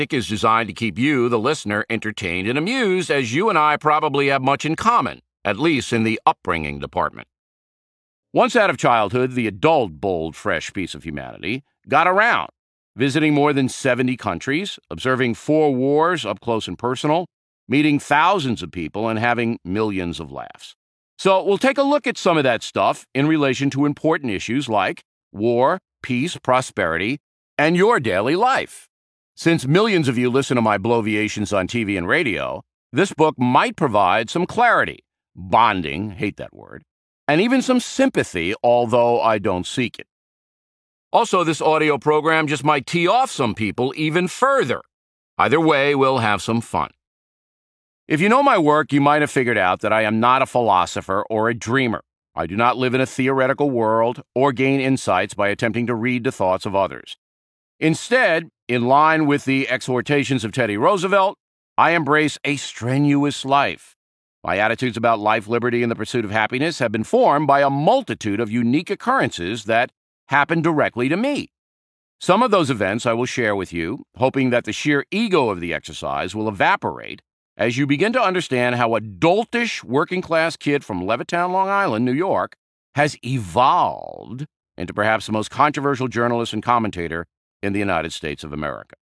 is designed to keep you, the listener, entertained and amused, as you and I probably have much in common, at least in the upbringing department. Once out of childhood, the adult, bold, fresh piece of humanity got around, visiting more than 70 countries, observing 4 wars up close and personal, meeting thousands of people, and having millions of laughs. So we'll take a look at some of that stuff in relation to important issues like war, peace, prosperity, and your daily life. Since millions of you listen to my bloviations on TV and radio, this book might provide some clarity, bonding, hate that word, and even some sympathy, although I don't seek it. Also, this audio program just might tee off some people even further. Either way, we'll have some fun. If you know my work, you might have figured out that I am not a philosopher or a dreamer. I do not live in a theoretical world or gain insights by attempting to read the thoughts of others. Instead, in line with the exhortations of Teddy Roosevelt, I embrace a strenuous life. My attitudes about life, liberty, and the pursuit of happiness have been formed by a multitude of unique occurrences that happen directly to me. Some of those events I will share with you, hoping that the sheer ego of the exercise will evaporate as you begin to understand how a doltish working-class kid from Levittown, Long Island, New York, has evolved into perhaps the most controversial journalist and commentator in the United States of America.